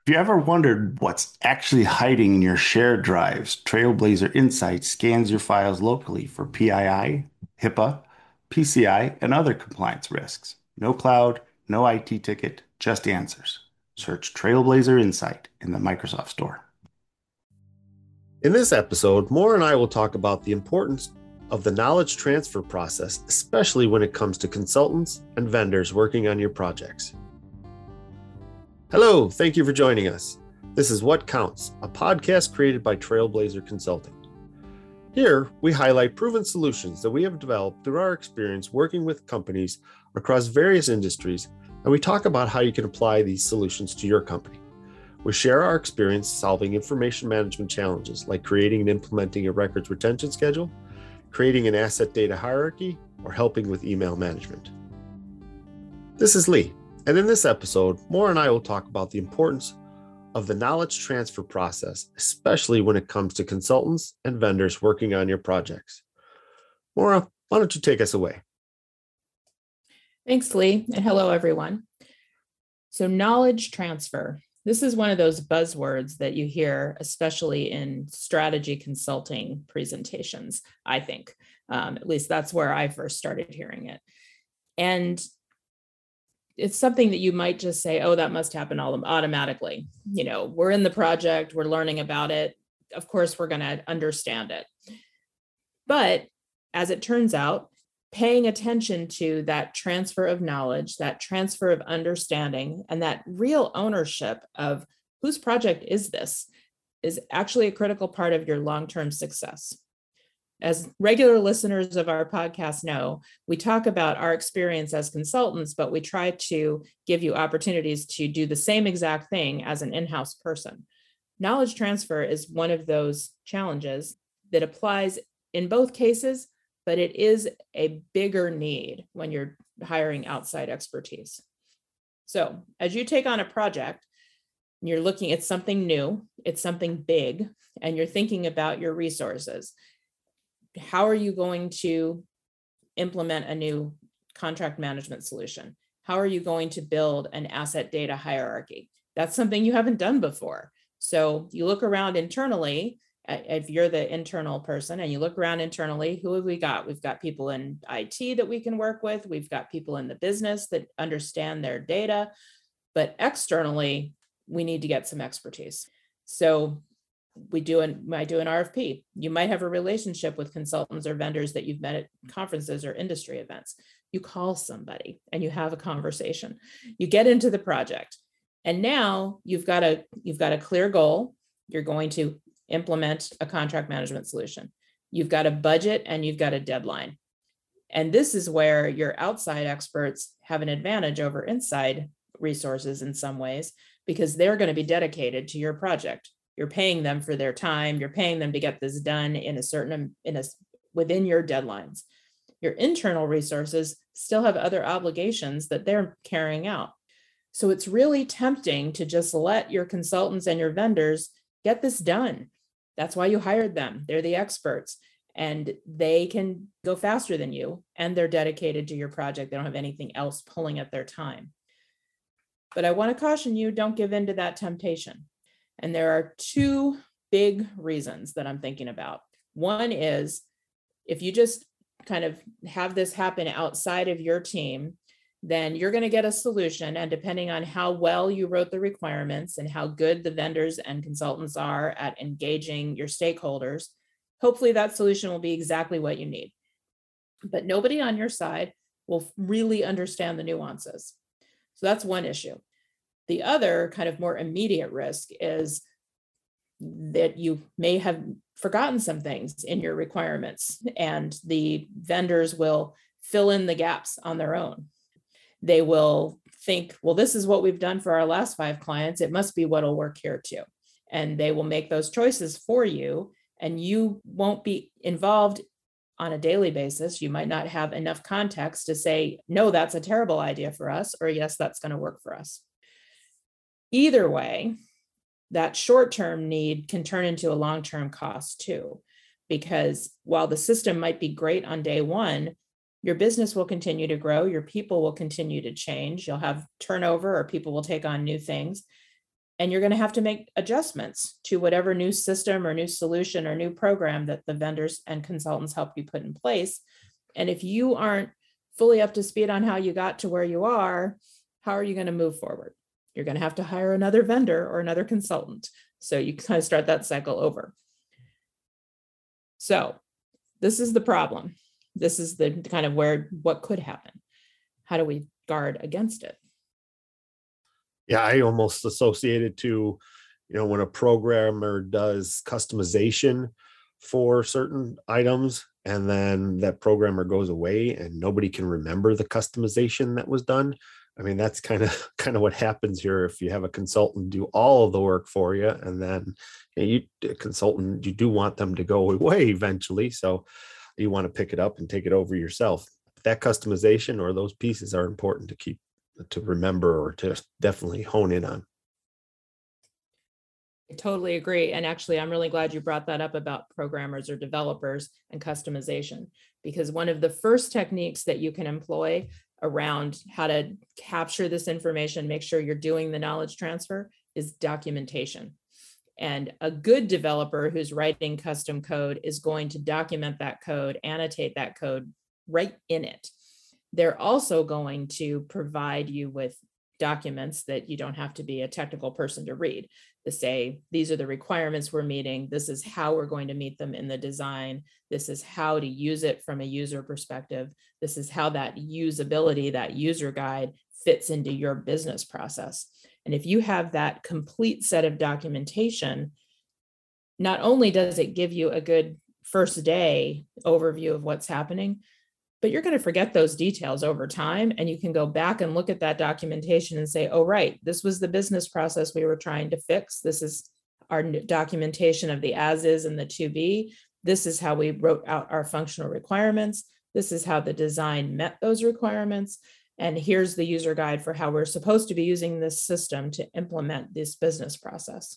Have you ever wondered what's actually hiding in your shared drives? Trailblazer Insight scans your files locally for PII, HIPAA, PCI, and other compliance risks. No cloud, no IT ticket, just answers. Search Trailblazer Insight in the Microsoft Store. In this episode, Moore and I will talk about the importance of the knowledge transfer process, especially when it comes to consultants and vendors working on your projects. Hello, thank you for joining us. This is What Counts, a podcast created by Trailblazer Consulting. Here, we highlight proven solutions that we have developed through our experience working with companies across various industries, and we talk about how you can apply these solutions to your company. We share our experience solving information management challenges like creating and implementing a records retention schedule, creating an asset data hierarchy, or helping with email management. This is Lee, and in this episode, Moore and I will talk about the importance of the knowledge transfer process, especially when it comes to consultants and vendors working on your projects. Maura, why don't you take us away? Thanks, Lee, and hello, everyone. So knowledge transfer. This is one of those buzzwords that you hear, especially in strategy consulting presentations, I think. At least that's where I first started hearing it. And it's something that you might just say, oh, that must happen all automatically. You know, we're in the project, we're learning about it. Of course, we're going to understand it. But as it turns out, paying attention to that transfer of knowledge, that transfer of understanding, and that real ownership of whose project is this is actually a critical part of your long-term success. As regular listeners of our podcast know, we talk about our experience as consultants, but we try to give you opportunities to do the same exact thing as an in-house person. Knowledge transfer is one of those challenges that applies in both cases, but it is a bigger need when you're hiring outside expertise. So as you take on a project, you're looking at something new, it's something big, and you're thinking about your resources. How are you going to implement a new contract management solution? How are you going to build an asset data hierarchy? That's something you haven't done before. So you look around internally. If you're the internal person and you look around internally, who have we got? We've got people in IT that we can work with. We've got people in the business that understand their data, but externally, we need to get some expertise. So might do an RFP. You might have a relationship with consultants or vendors that you've met at conferences or industry events. You call somebody and you have a conversation. You get into the project, and now you've got a clear goal. You're going to implement a contract management solution. You've got a budget and you've got a deadline. And this is where your outside experts have an advantage over inside resources in some ways, because they're going to be dedicated to your project. You're paying them for their time. You're paying them to get this done within your deadlines. Your internal resources still have other obligations that they're carrying out. So it's really tempting to just let your consultants and your vendors get this done. That's why you hired them. They're the experts and they can go faster than you, and they're dedicated to your project. They don't have anything else pulling at their time. But I want to caution you, don't give in to that temptation. And there are two big reasons that I'm thinking about. One is if you just kind of have this happen outside of your team, then you're going to get a solution. And depending on how well you wrote the requirements and how good the vendors and consultants are at engaging your stakeholders, hopefully that solution will be exactly what you need. But nobody on your side will really understand the nuances. So that's one issue. The other kind of more immediate risk is that you may have forgotten some things in your requirements, and the vendors will fill in the gaps on their own. They will think, well, this is what we've done for our last 5 clients. It must be what will work here too. And they will make those choices for you, and you won't be involved on a daily basis. You might not have enough context to say, no, that's a terrible idea for us, or yes, that's going to work for us. Either way, that short-term need can turn into a long-term cost too, because while the system might be great on day one, your business will continue to grow, your people will continue to change, you'll have turnover or people will take on new things. And you're going to have to make adjustments to whatever new system or new solution or new program that the vendors and consultants help you put in place. And if you aren't fully up to speed on how you got to where you are, how are you going to move forward? You're going to have to hire another vendor or another consultant. So you kind of start that cycle over. So this is the problem. This is the kind of what could happen. How do we guard against it? Yeah, I almost associate it to, when a programmer does customization for certain items and then that programmer goes away and nobody can remember the customization that was done. I mean, that's kind of what happens here if you have a consultant do all of the work for you, and then you do want them to go away eventually. So you want to pick it up and take it over yourself. That customization or those pieces are important to remember or to definitely hone in on. I totally agree. And actually, I'm really glad you brought that up about programmers or developers and customization, because one of the first techniques that you can employ around how to capture this information, make sure you're doing the knowledge transfer, is documentation. And a good developer who's writing custom code is going to document that code, annotate that code right in it. They're also going to provide you with documents that you don't have to be a technical person to read, to say, these are the requirements we're meeting. This is how we're going to meet them in the design. This is how to use it from a user perspective. This is how that usability, that user guide fits into your business process. And if you have that complete set of documentation, not only does it give you a good first day overview of what's happening, but you're going to forget those details over time. And you can go back and look at that documentation and say, oh, right, this was the business process we were trying to fix. This is our documentation of the as is and the to be. This is how we wrote out our functional requirements. This is how the design met those requirements. And here's the user guide for how we're supposed to be using this system to implement this business process.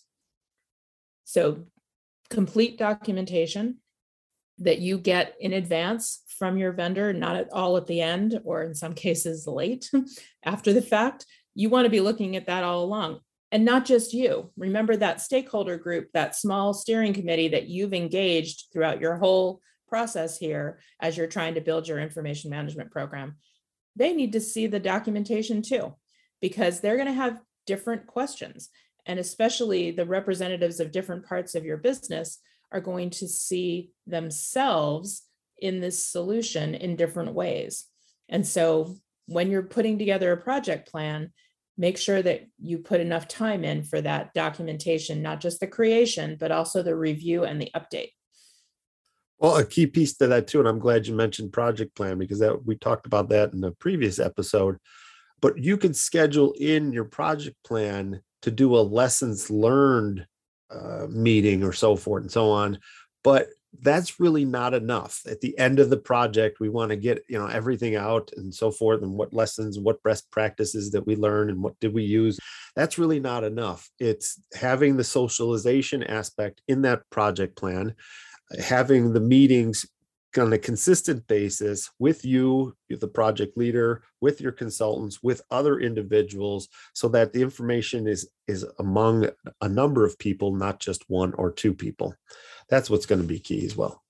So complete documentation that you get in advance from your vendor, not at all at the end, or in some cases late after the fact. You want to be looking at that all along. And not just you. Remember that stakeholder group, that small steering committee that you've engaged throughout your whole process here as you're trying to build your information management program. They need to see the documentation too, because they're going to have different questions. And especially the representatives of different parts of your business are going to see themselves in this solution in different ways. And so when you're putting together a project plan, make sure that you put enough time in for that documentation, not just the creation, but also the review and the update. Well, a key piece to that too, and I'm glad you mentioned project plan, because we talked about that in the previous episode, but you can schedule in your project plan to do a lessons learned meeting or so forth and so on. But that's really not enough. At the end of the project, we want to get, everything out and so forth, and what lessons, what best practices that we learned and what did we use. That's really not enough. It's having the socialization aspect in that project plan, having the meetings on a consistent basis with you, the project leader, with your consultants, with other individuals, so that the information is among a number of people, not just one or two people. That's what's going to be key as well.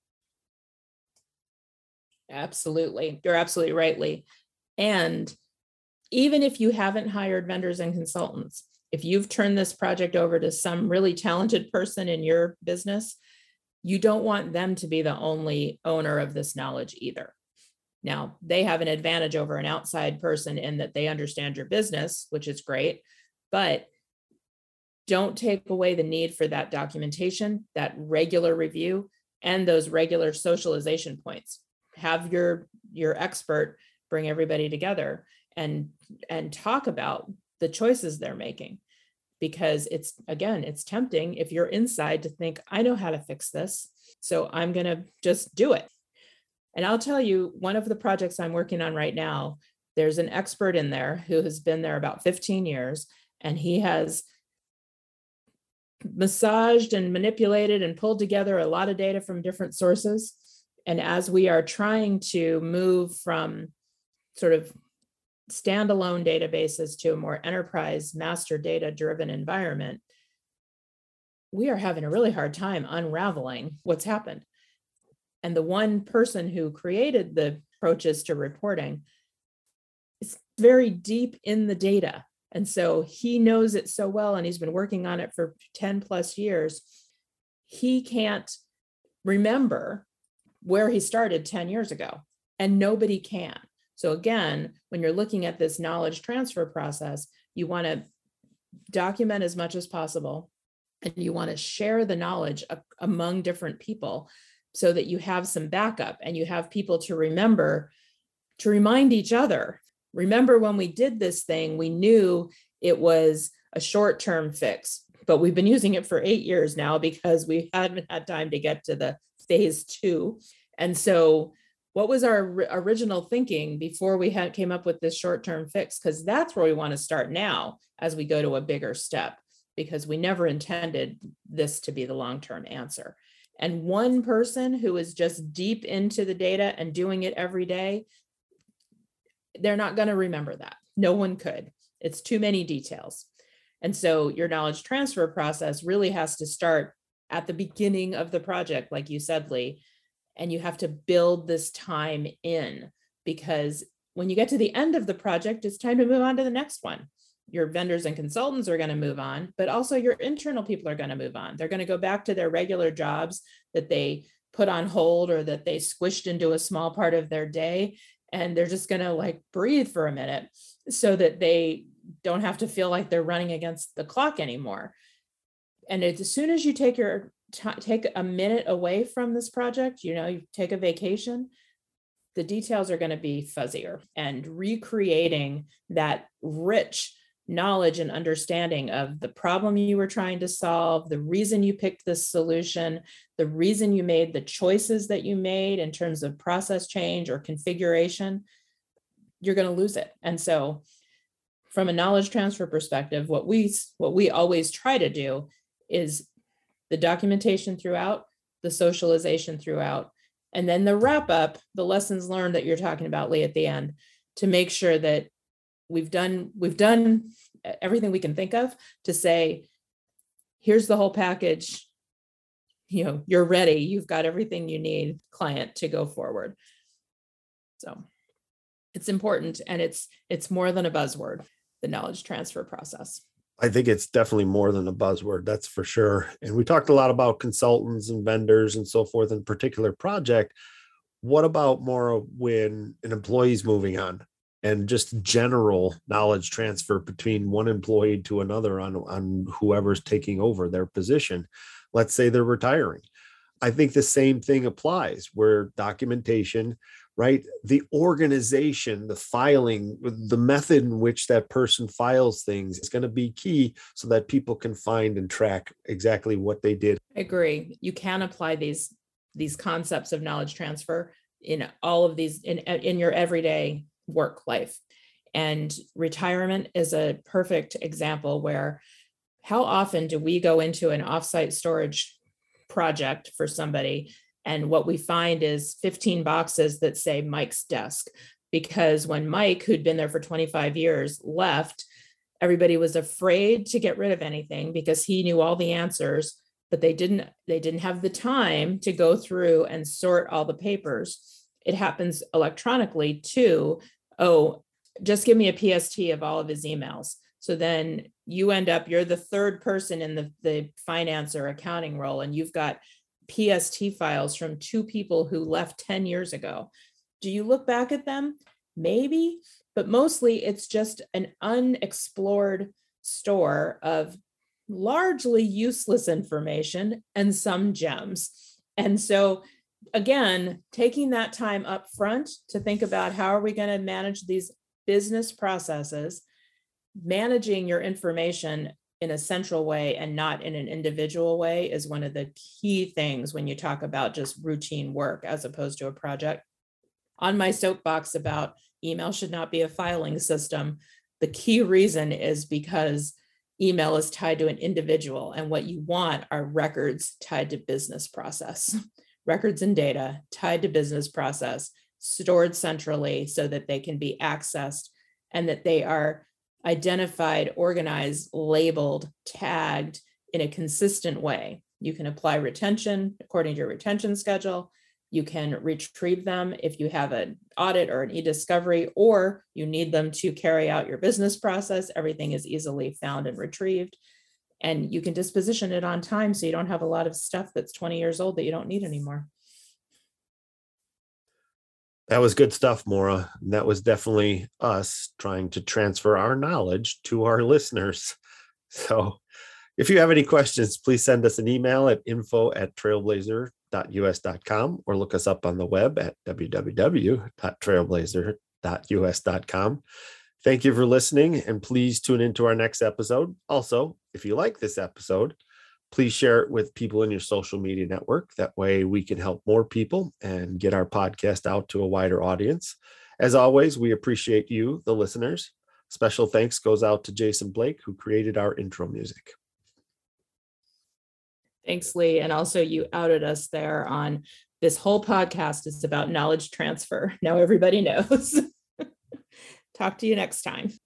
Absolutely. You're absolutely right, Lee. And even if you haven't hired vendors and consultants, if you've turned this project over to some really talented person in your business, you don't want them to be the only owner of this knowledge either. Now, they have an advantage over an outside person in that they understand your business, which is great, but don't take away the need for that documentation, that regular review, and those regular socialization points. Have your expert bring everybody together and talk about the choices they're making. Because it's tempting if you're inside to think, I know how to fix this, so I'm going to just do it. And I'll tell you, one of the projects I'm working on right now, there's an expert in there who has been there about 15 years, and he has massaged and manipulated and pulled together a lot of data from different sources. And as we are trying to move from sort of standalone databases to a more enterprise master data driven environment, we are having a really hard time unraveling what's happened. And the one person who created the approaches to reporting is very deep in the data. And so he knows it so well, and he's been working on it for 10 plus years. He can't remember where he started 10 years ago, and nobody can. So again, when you're looking at this knowledge transfer process, you want to document as much as possible, and you want to share the knowledge among different people so that you have some backup and you have people to remember, to remind each other. Remember when we did this thing, we knew it was a short-term fix, but we've been using it for 8 years now because we hadn't had time to get to the phase 2. And so what was our original thinking before we came up with this short-term fix? Because that's where we want to start now as we go to a bigger step, because we never intended this to be the long-term answer. And one person who is just deep into the data and doing it every day, they're not going to remember that. No one could. It's too many details. And so your knowledge transfer process really has to start at the beginning of the project, like you said, Lee, and you have to build this time in, because when you get to the end of the project, it's time to move on to the next one. Your vendors and consultants are going to move on, but also your internal people are going to move on. They're going to go back to their regular jobs that they put on hold or that they squished into a small part of their day. And they're just going to like breathe for a minute so that they don't have to feel like they're running against the clock anymore. And as soon as you take a minute away from this project, you take a vacation, the details are going to be fuzzier, and recreating that rich knowledge and understanding of the problem you were trying to solve, the reason you picked this solution, the reason you made the choices that you made in terms of process change or configuration, you're going to lose it. And so from a knowledge transfer perspective, what we always try to do is the documentation throughout, the socialization throughout, and then the wrap up, the lessons learned that you're talking about, Lee, at the end, to make sure that we've done everything we can think of to say, here's the whole package, you're ready, you've got everything you need, client, to go forward. So it's important, and it's more than a buzzword, the knowledge transfer process. I think it's definitely more than a buzzword, that's for sure. And we talked a lot about consultants and vendors and so forth in a particular project. What about more when an employee is moving on, and just general knowledge transfer between one employee to another on whoever's taking over their position? Let's say they're retiring. I think the same thing applies, where documentation, right? The organization, the filing, the method in which that person files things is going to be key so that people can find and track exactly what they did. I agree. You can apply these concepts of knowledge transfer in all of these in your everyday work life. And retirement is a perfect example where how often do we go into an offsite storage project for somebody, and what we find is 15 boxes that say Mike's desk, because when Mike, who'd been there for 25 years, left, everybody was afraid to get rid of anything because he knew all the answers, but they didn't have the time to go through and sort all the papers. It happens electronically too. Oh, just give me a PST of all of his emails. So then you're the third person in the finance or accounting role, and you've got PST files from 2 people who left 10 years ago. Do you look back at them? Maybe, but mostly it's just an unexplored store of largely useless information and some gems. And so again, taking that time up front to think about how are we going to manage these business processes, managing your information in a central way and not in an individual way is one of the key things when you talk about just routine work as opposed to a project. On my soapbox about email should not be a filing system, the key reason is because email is tied to an individual, and what you want are records tied to business process, records and data tied to business process, stored centrally so that they can be accessed and that they are identified, organized, labeled, tagged in a consistent way. You can apply retention according to your retention schedule. You can retrieve them if you have an audit or an e-discovery, or you need them to carry out your business process. Everything is easily found and retrieved. And you can disposition it on time so you don't have a lot of stuff that's 20 years old that you don't need anymore. That was good stuff, Maura. That was definitely us trying to transfer our knowledge to our listeners. So if you have any questions, please send us an email at info@trailblazer.us.com or look us up on the web at www.trailblazer.us.com. Thank you for listening, and please tune into our next episode. Also, if you like this episode, please share it with people in your social media network. That way we can help more people and get our podcast out to a wider audience. As always, we appreciate you, the listeners. Special thanks goes out to Jason Blake, who created our intro music. Thanks, Lee. And also you outed us there on this whole podcast is about knowledge transfer. Now everybody knows. Talk to you next time.